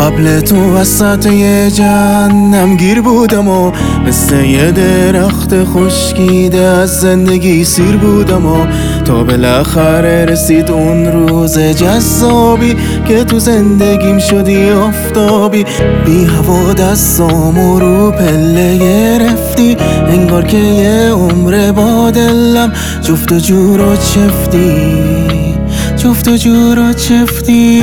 قبل تو وسط یه جهنم گیر بودم و مثل یه درخت خشکیده از زندگی سیر بودم و تا بالاخره رسید اون روز جذابی که تو زندگیم شدی آفتابی. بی هوا دستامو رو پله گرفتی، انگار که یه عمر با دلم جفت و جور و چفتی، جفت و جور و چفتی.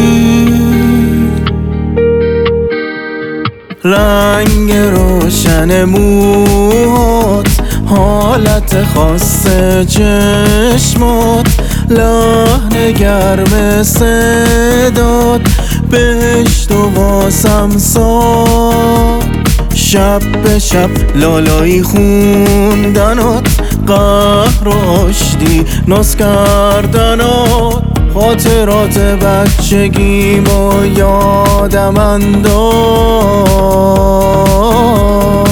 رنگ روشن موهات، حالت خاص چشمات، لحن گرم صدات، بهشت و واسم ساخت. شب به شب لالایی خوندنات، قهر و آشتی ناز کردنات، خاطرات بچگیم و یادم انداخت.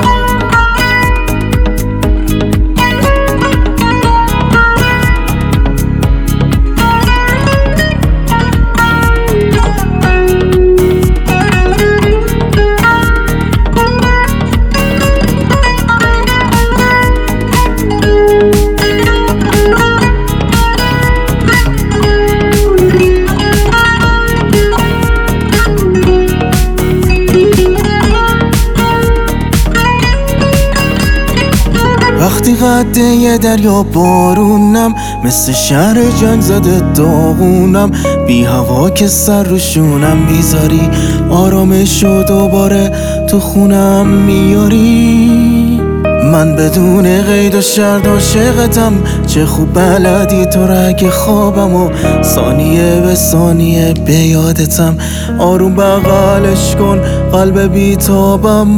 وقتی قد یه دریا بارونم، مثل شهر جنگ زده داغونم، بی هوا که سر روشونم میذاری، آرامشو دوباره تو خونم میاری. من بدون قید و شرط عاشقتم، چه خوب بلدی تو رگ خوابم و ثانیه به ثانیه به یادتم. آروم بغلش کن قلب بیتابم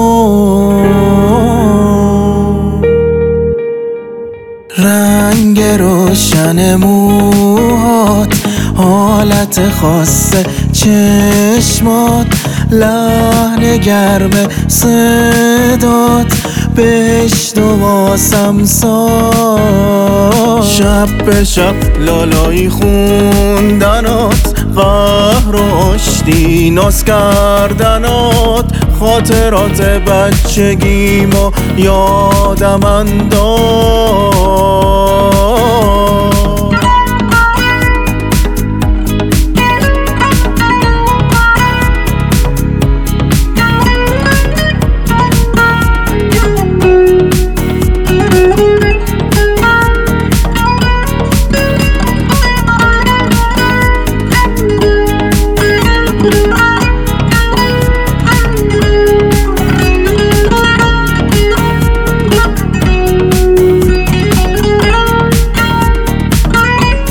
رنگ روشن موهات، حالت خاص چشمات، لحن گرم صدات، بهشت و واسم ساخت. شب به شب لالایی خوندنات، قهر و آشتی ناز کردنات، خاطرات بچگیم و یادم انداخت.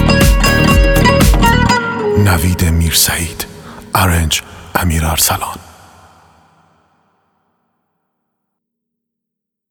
نوید میرسعید، ارنج امیر ارسلان.